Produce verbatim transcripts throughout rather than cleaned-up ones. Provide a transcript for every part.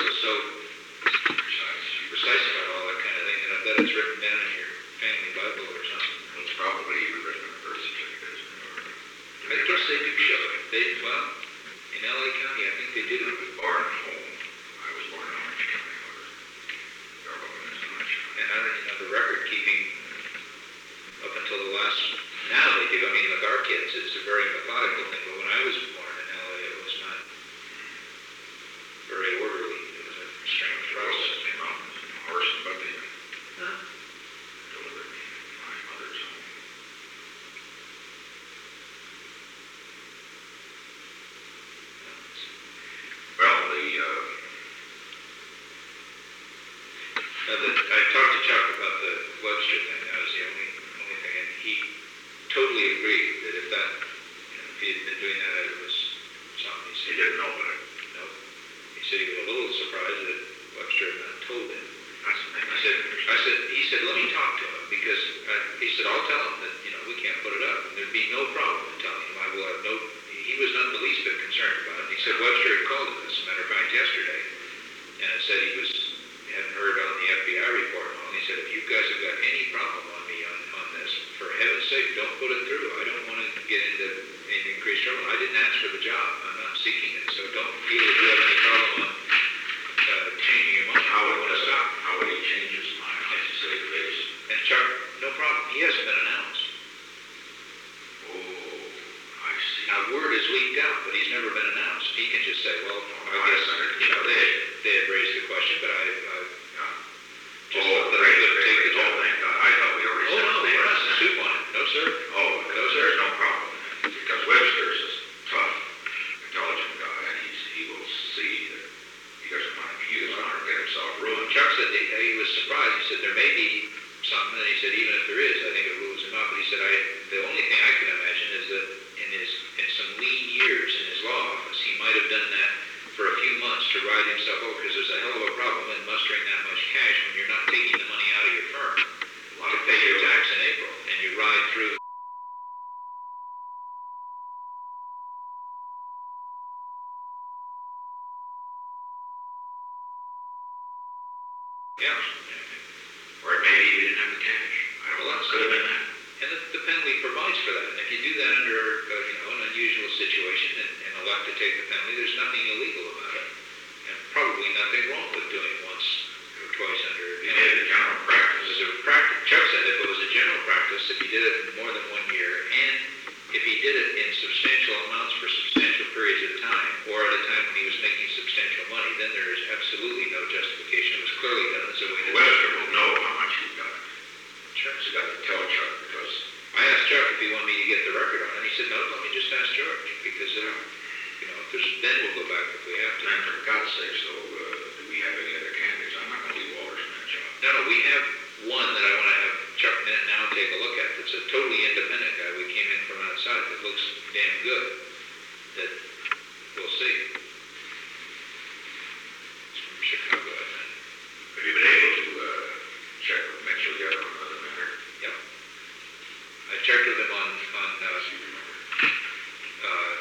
is so precise, precise about all that kind of thing, and I bet it's written down in your family Bible or something. It's probably even written in a birth certificate. I guess they do show it. They, well, in L A County, I think they do. I was born at home. I was born in Orange County, but government is in Orange County. And I don't even know the record keeping up until the last, now they do. I mean, with our kids, it's a very methodical thing, but when I was born in L A, it was not very orderly. It was a strange process. Came out in a horse and buggy and Huh? delivered me to my mother's home. Well, the, uh, Uh, the, I talked to Chuck about the Webster thing. That was the only only thing, and he totally agreed that if that, you know, if he had been doing that, it was something. He he said, didn't know about it. no. He said he was a little surprised that Webster had not told him. That's the thing. I said, I said, he said, let me talk to him because uh, he said, I'll tell him that, you know, we can't put it up. And there'd be no problem in telling him. I will have no. He was not the least bit concerned about it. He said Webster had called him, as a matter of fact, yesterday, and it said he was hadn't heard on the F B I report. And all. He said, if you guys have got any problem on me on, on this, for heaven's sake, don't put it through. I don't want to get into any increased trouble. I didn't ask for the job. I'm not seeking it. So don't feel that you have any problem on uh, changing your mind. How I would, want to uh, stop. how would he change his mind on his silly face? And Chuck, no problem. He hasn't been announced. Oh, I see. Now, word is leaked out, but he's never been announced. He can just say, well, I I guess, sent it to you know, Chuck. they, they had raised the question, but I, I Yeah. just Oh, thought that I great, could great, take the great. job. Oh, thank God. I thought we already Oh, said no, his name. we're not in soup on it. No, sir. Oh, no, there's no problem. Because Webster's a tough, intelligent guy, and he's, he will see that he doesn't want to, he doesn't want to get himself Well, ruined. Chuck said that he was surprised. He said there may be something, and he said even if there is, I think it rules him out. But he said I, the only thing I can imagine is that in his in some lean years in his law office, he might have done that for a few months to ride himself over, because there's a hell of a problem in mustering that much cash when you're not taking the money out of your firm to pay your tax in April, and you ride through. Yeah. Or maybe he didn't have the cash. I don't know. It could have been that. And the, the penalty provides for that. And if you do that under uh, you know, an unusual situation and, and elect to take the penalty, there's nothing illegal about it. And probably nothing wrong with doing it once or twice under, you know, Yeah, the general practice. as a practice. Chuck said if it was a general practice, if he did it more than one year, and if he did it in substantial amounts for substantial periods of time, or at a time when he was making substantial money, then there is absolutely no justification. It was clearly done as a way to... Webster will know how much he got. Chuck's He's got to tell Chuck because I asked Chuck if he wanted me to get the record on it. He said, no, let me just ask George, because, uh, you know, if there's, then we'll go back if we have to. then for God's sake, so uh, do we have any other candidates? I'm not going to leave Walters in that job. No, no, we have one that I want to have Chuck now take a look at. That's a totally independent guy. We came in from outside that looks damn good. That we'll see. It's from Chicago, I think. Have you been able to uh, check with Mitchell yet on another matter? Yep. I checked with him on, on, uh, You remember? uh,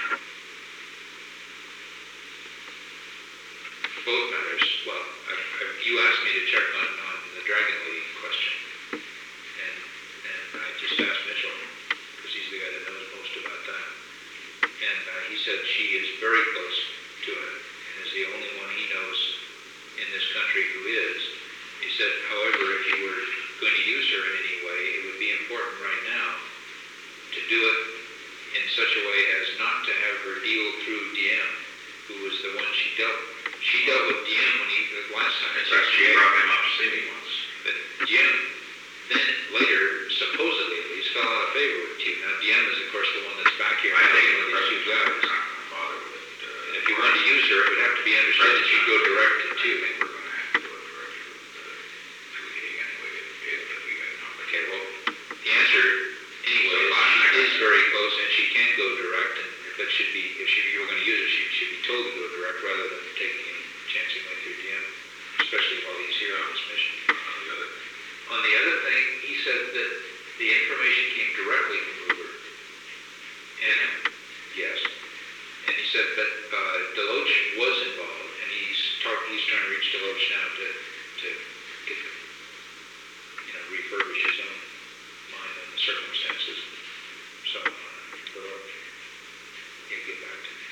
both matters. Well, I, I, you asked me to check on, on the Dragon League question, and and I just asked Mitchell because he's the guy that knows most about that, and uh, he said she is very close to it and is the only one he knows in this country who is. He said, however, if you were going to use her in any way, it would be important right now to do it in such a way as not to have her deal through D M, who was the one she dealt with. She dealt with D M when he, the last time. In fact, she brought him up to see me once. But D M then later, supposedly at least, fell out of favor with you. Now D M is of course the one that's back here. I think with the these two president guys. is not going to bother with it. Uh, And if you wanted to use her, it would have to be understood that she'd go direct to I you. think we're going to have to do it directly with uh, through heating anyway if, if we get an opportunity. Okay, well, the answer anyway is she is very close and she can go direct, and but should be, if she, you were going to use her, she should be told to go direct rather than taking any chancing way through D M, especially while he's here on this mission. On the other thing. On the other thing, he said that the information came directly from Uber. And, yes. And he said that uh, Deloach was involved, and he's talked, he's he's trying to reach Deloach now to, to get, you know, refurbish his own mind on the circumstances. So, uh, Deloach, he'll get back to me.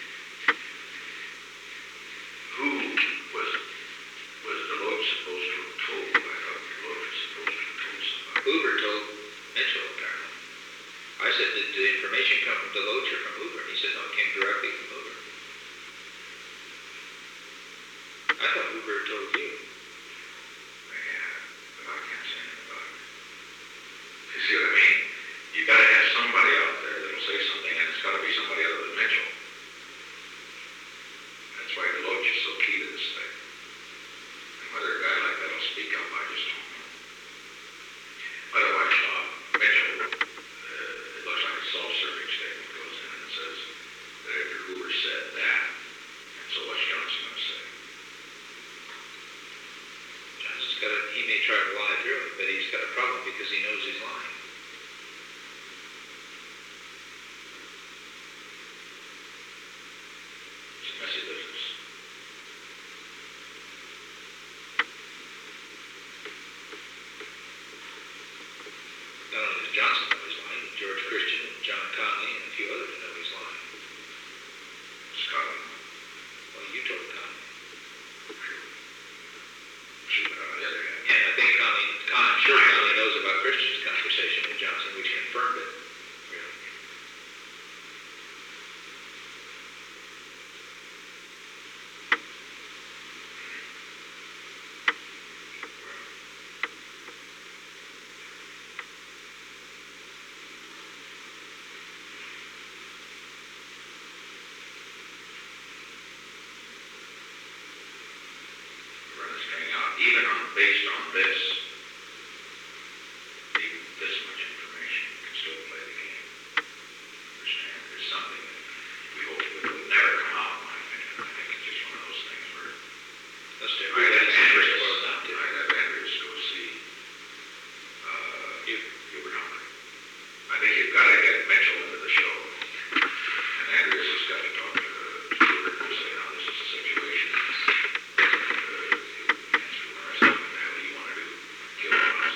Who was, was Deloach supposed to have told? I thought Deloach was supposed to have told somebody. Hoover told Mitchell, apparently. I said, did the information come from Deloach or from Hoover? He said, no, it came directly from Hoover. I thought Hoover told you. Yeah, but I can't say anything about it. You see what I mean? You gotta have somebody out there that'll say something, and it's gotta be somebody other than Mitchell. That's why Deloach is so key to this thing. And whether a guy like that will speak up, I just don't know. Otherwise, uh, Mitchell, uh, it looks like a self-serving statement goes in and says that Edgar Hoover said that, and so what's Johnson gonna say? Johnson's got a, he may try to lie through it, but he's got a problem because he knows he's lying. It's a messy business. Not only does Johnson know he's lying, but George Christian and John Conley and a few others know he's lying. Scotland. Well, you told Conley. She went on the other hand. And I think Conley, Con, sure Conley knows about Christian's conversation with Johnson, which confirmed it. Really. Run this thing out, even on, based on this, even this much information, you can still play the game. Understand? There's something that we hope will never come out, in my opinion. I think it's just one of those things where Let's do I have it. Andrews, Well, not to. I have Andrews go see, uh, You- Hubert Humphrey. I think you've got to get Mitchell into the show. And Andrews has got to talk to uh, Hubert and say, now this is the situation. Uh, answer the rest of it. What the hell do you want to do? Kill us?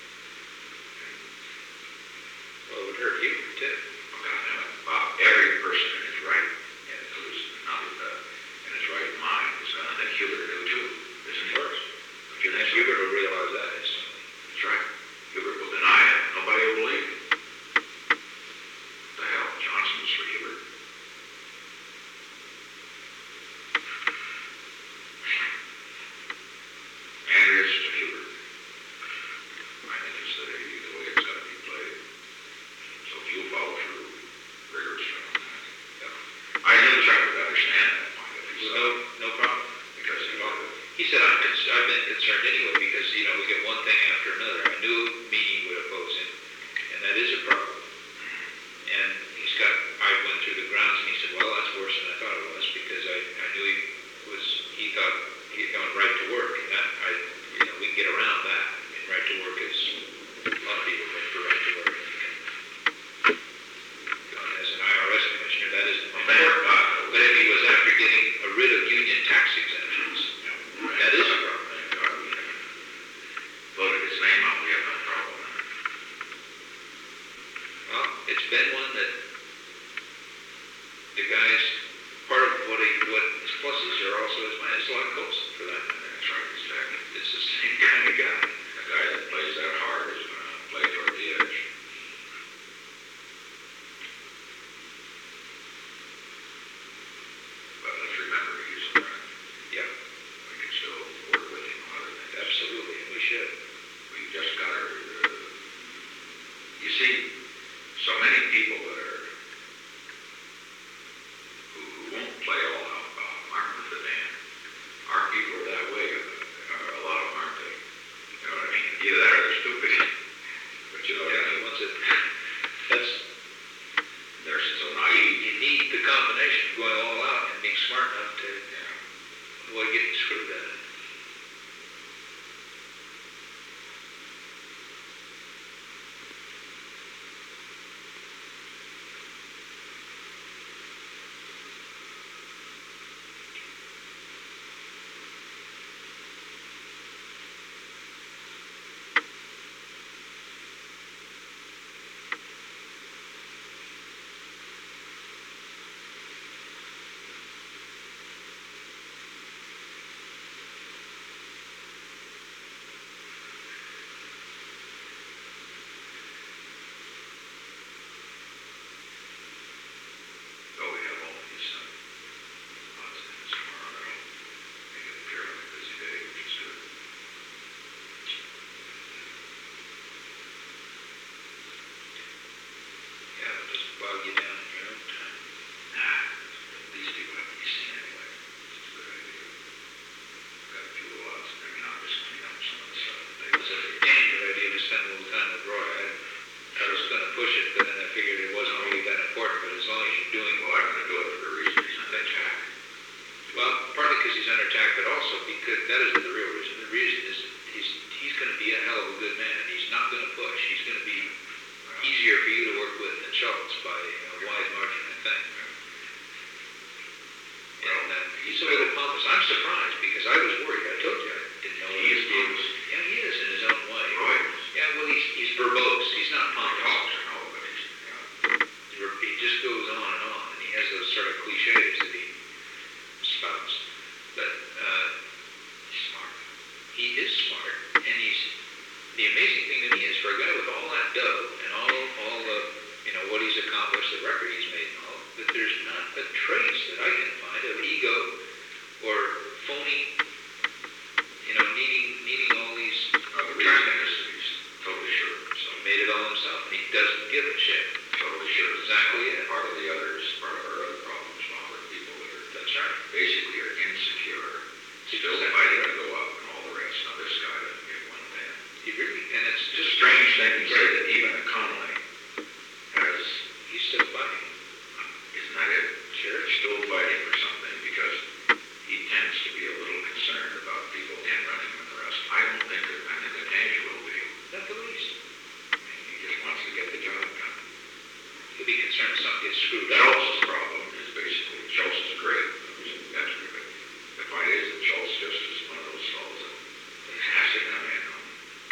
Well, it would hurt you, too. Oh, God, no. Bob, every person in his right, and who's not uh, in his right mind is going to think Hubert do too. Isn't he? Of course. If you And think Hubert will realize that instantly. That's right. Hubert will deny it. Nobody will believe it. What the hell? Johnson's for Hubert. Andrews to Hubert. I think it's the, the way it's got to be played. So if you follow through rigorously on that. Yeah. I knew Chuck would understand that point of view. No, no problem. Because he Well, he said, I'm con- I've been concerned anyway because, you know, we get one thing after another. I knew meeting would oppose him, and that is a problem. And he's got, I went through the grounds and he said, well, that's worse than I thought it was because I, I knew he was, he thought he had gone right to work. And that, I, you know, we can get around that. I mean, right to work is, a lot of people think for right to work. And you can, uh, as an I R S commissioner, that isn't important. uh, But if he was after getting rid of union tax exemptions, that is a problem. Voted his name out, we have no problem with that. Well, it's been one that the guys, part of what he, what his pluses are also his minuses, like Colson for that matter. That's right. that isn't the real reason. The reason is he's, he's gonna be a hell of a good man. He's not gonna push. He's gonna be easier for you to work with than Schultz by a wide margin, I think. And uh, he's a little pompous. I'm surprised because I was worried. I told you I didn't know He is pompous. Yeah, he is in his own way. Roy? Yeah, well, he's, he's verbose. He's not pompous. Talks, I know, but he's, yeah. He just goes on and on, and he has those sort of cliches that he spouts. But uh, He's smart. he is smart, and he's the amazing thing to me is for a guy with all that dough and all all the you know what he's accomplished, the record he's made, and all that there's not a trace that I can find of ego or phony, you know, needing needing all these. Uh, the reason is that he's totally sure of himself. He made it all himself, and he doesn't give a shit. Totally sure of Exactly himself. it. Part of the other is part of our other problems, not with people that are That's right. basically are insecure, still fighting to go up and all the rest. Now this guy doesn't give one damn. He really, and it's It's a just strange thing to say that even a Conley has, he's still fighting. isn't that it? Sure. He's still fighting for something because he tends to be a little concerned about people in running with the rest. I don't think that, I think that Angie will be. Not the least. I mean, he just wants to get the job done. He'll be concerned if something gets screwed up. Schultz's problem is basically, Schultz is great. That's great. The point is that Schultz just is one of those fellows that has to come in on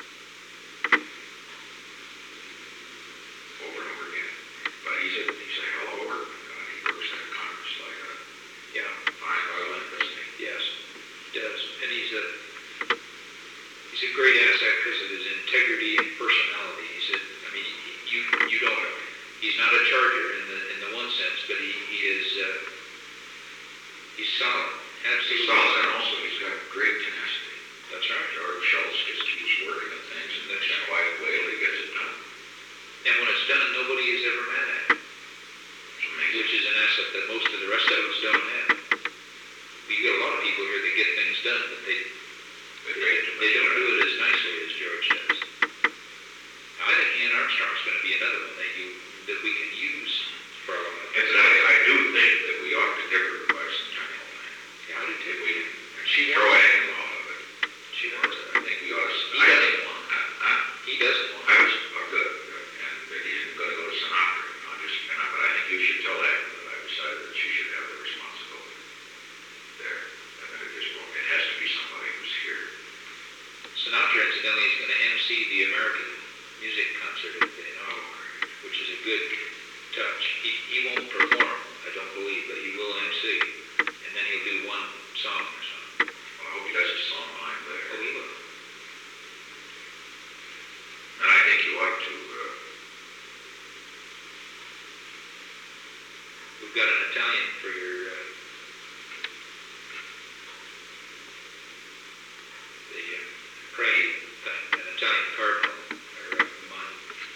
over and over again. But he's a, he's a hell of a workman. God, he works that Congress like a Yeah. fine violin, doesn't he? Yes, he does. And he's a he's a great asset because of his integrity and personality. He's a, I mean, you you don't. He's not a charger in the in the one sense, but he he is uh, he's solid. He's Absolutely solid, and also he's got great tenacity. That's right. George Schultz just keeps working at things in this quiet way till he gets it done. And when it's done, nobody is ever mad at him, It's amazing. which is an asset that most of the rest of us don't have. We get a lot of people here that get things done, but they They rate him. they don't do it as nicely as George does. I think Ian Armstrong's going to be another one that you that we can use for a while. Incidentally, I do think that we ought to give her the bicentennial thing. Yeah, I do too. If we can She throw wants it. anything off of it. She wants it. I think we ought to. He doesn't want it. Uh, uh, He doesn't want I it. was, oh, good, good. And that he isn't going to go to Sinatra. I just, and I, but I think you should tell that, that I decided that she should have the responsibility there. And that it just won't, it has to be somebody who's here. Sinatra, incidentally, is going to M C the American music concert in Ottawa, which is a good touch. He, he won't perform, I don't believe, but he will M C. And then he'll do one song or something. Well, I hope he does a song line Oh, there. he will. And I think you ought to, uh, We've got an Italian for your, uh, the uh, Craig thing, an Italian cardinal, or uh, mon,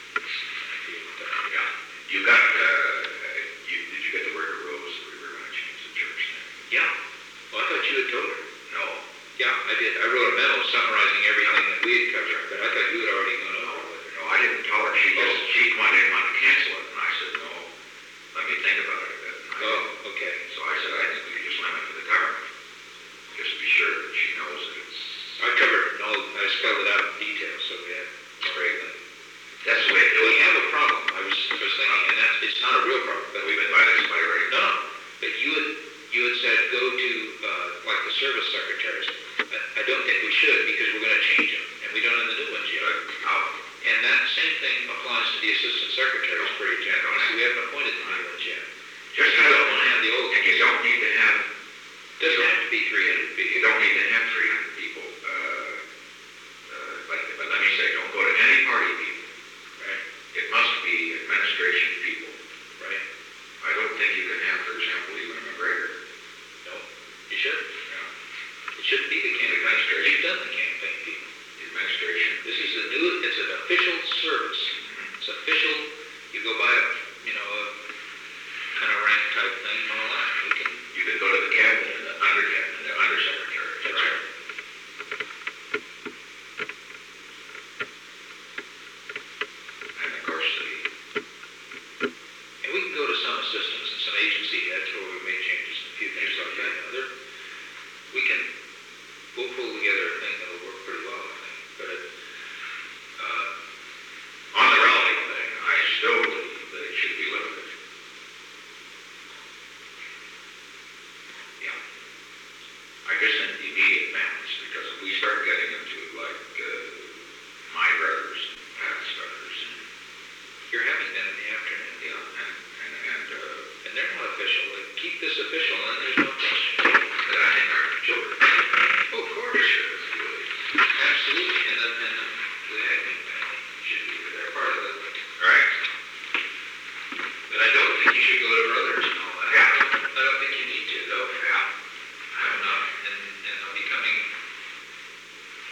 yeah. You got, uh, you, did you get the word of Rose that we were going to change the church name? Yeah. Well, I thought you had told her. No. Yeah, I did. I wrote a memo summarizing everything that we had covered, but I thought you had already gone over it with her. No, I didn't tell her. She just, she wanted to want to cancel it, and I said, no, let me think about it a bit. And I Oh, did. okay. So I said, I think we could just limit it to the government. Just to be sure that she knows that it's I covered it all, I spelled it out in detail, so we had. great. That's the way to do We it. have a problem, I was, I was thinking, and that's, it's not a real problem, but We've we, been by this way already. no, no, but you had, you had said go to, uh, like the service secretaries. I, I don't think we should, because we're gonna change them, and we don't have the new ones yet. Now, And that same thing applies to the assistant secretaries for example, so we haven't appointed the new ones yet. just You have, don't wanna have the old and you ones. don't need to have, Doesn't have to be three hundred you people. don't need to have three hundred people. Uh, uh, but, but let me say, don't go to any party people. Right, It must be administration people. right, I don't think you can have, for example, even a McGregor. no, you should. Yeah. It shouldn't be the campaign, you've done the campaign people. The administration. This is a new, it's an official service. It's official, you go by a, you know, a kind of rank type thing and all that. We can, You could go to the cabinet and the under cabinet, the undersecretary. that's right. And of course, the, And we can go to some assistants and some agency heads where we made changes, a few things like that. Now, there, we can, we'll pull the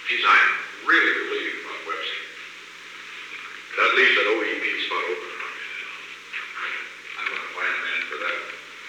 Geez, I'm really relieved about Webster. That leaves that O E P spot open. I'm gonna find a man for that.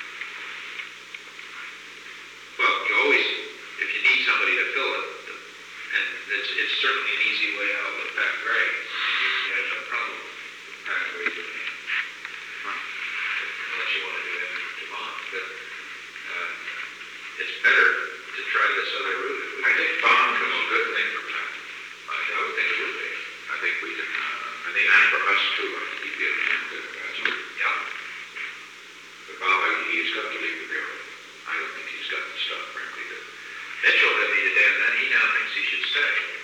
Well, you always, if you need somebody to fill it, and it's, it's certainly an easy way out with Pat Gray. You have no problem with Pat Gray doing it. Unless you want to do it in Devon, but, uh, it's better to try this other route. I think Bond is a good thing for Pat. I I would think it would be. I think we can, uh, I think, and for us too, I think he'd be a man good for that. Yeah. But Bob, I- he's got to leave the bureau. I don't think he's got the stuff, frankly, to Mitchell had me to damn that. He now thinks he should stay.